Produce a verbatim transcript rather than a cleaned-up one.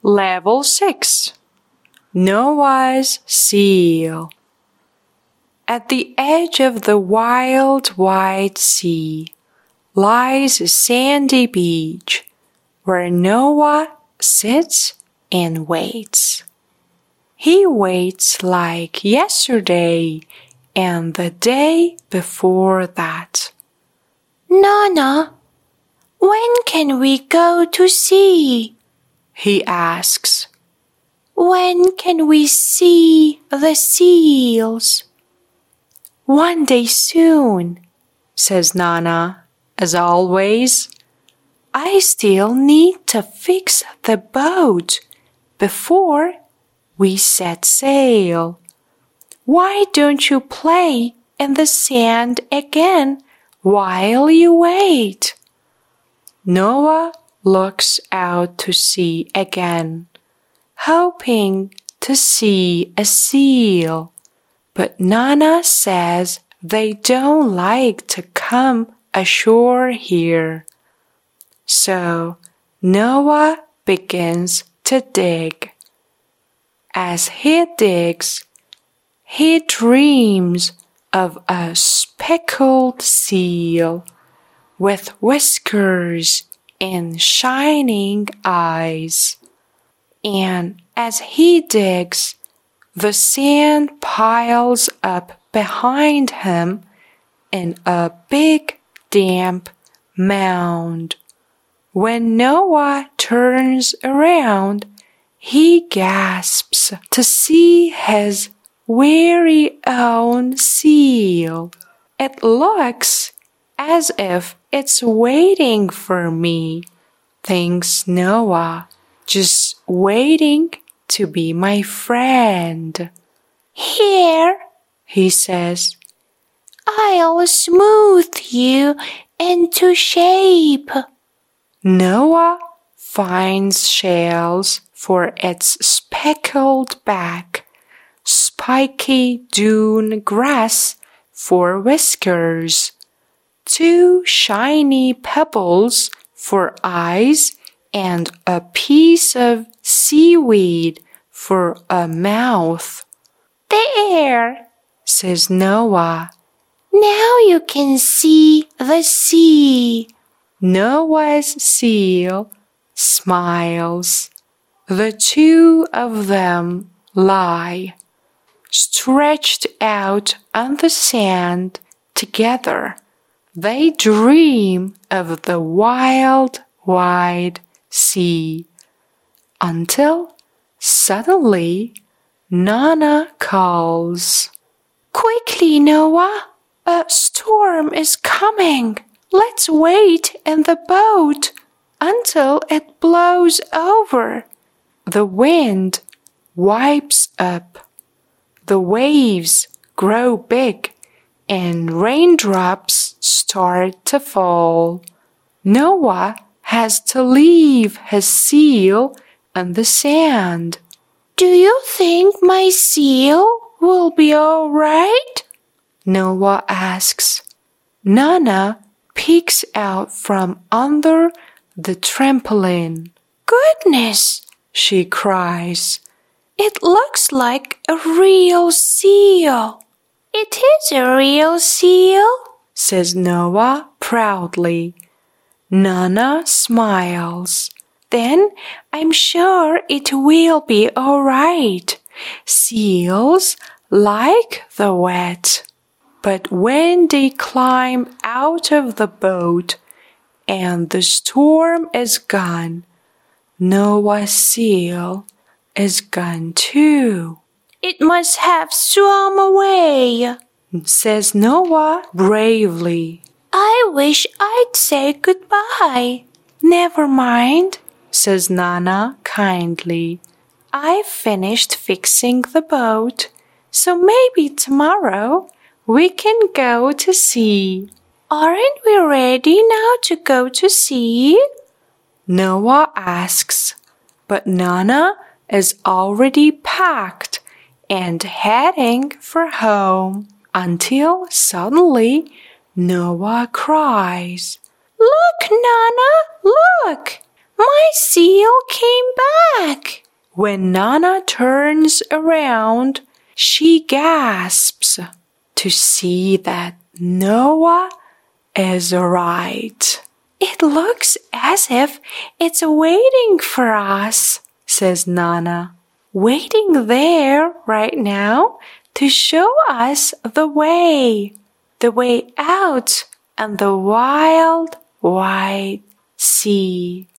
Level six. Noah's Seal. At the edge of the wild, wide sea lies a sandy beach where Noah sits and waits. He waits like yesterday and the day before that. Nana, when can we go to sea? He asks. When can we see the seals? One day soon, says Nana, as always. I still need to fix the boat before we set sail. Why don't you play in the sand again while you wait? Noah looks out to sea again, hoping to see a seal. But Nana says they don't like to come ashore here. So Noah begins to dig. As he digs, he dreams of a speckled seal with whiskers and shining eyes. And as he digs, the sand piles up behind him in a big damp mound. When Noah turns around, he gasps to see his very own seal. It looks as if it's waiting for me, thinks Noah, just waiting to be my friend. Here, he says, I'll smooth you into shape. Noah finds shells for its speckled back, spiky dune grass for whiskers, two shiny pebbles for eyes, and a piece of seaweed for a mouth. There, says Noah. Now you can see the sea. Noah's seal smiles. The two of them lie, stretched out on the sand together. They dream of the wild, wide sea. Until suddenly Nana calls. Quickly, Noah! A storm is coming. Let's wait in the boat until it blows over. The wind wipes up. The waves grow big and raindrops start to fall. Noah has to leave his seal on the sand. Do you think my seal will be all right? Noah asks. Nana peeks out from under the trampoline. Goodness, she cries. It looks like a real seal. It is a real seal, says Noah proudly. Nana smiles. Then I'm sure it will be all right. Seals like the wet. But when they climb out of the boat and the storm is gone, Noah's seal is gone too. It must have swum away, says Noah bravely. I wish I'd say goodbye. Never mind, says Nana kindly. I've finished fixing the boat, so maybe tomorrow we can go to sea. Aren't we ready now to go to sea? Noah asks, but Nana is already packed and heading for home until suddenly Noah cries, Look, Nana, look! My seal came back! When Nana turns around, she gasps to see that Noah is right. It looks as if it's waiting for us, says Nana. Waiting there right now to show us the way. The way out and the wild, wide sea.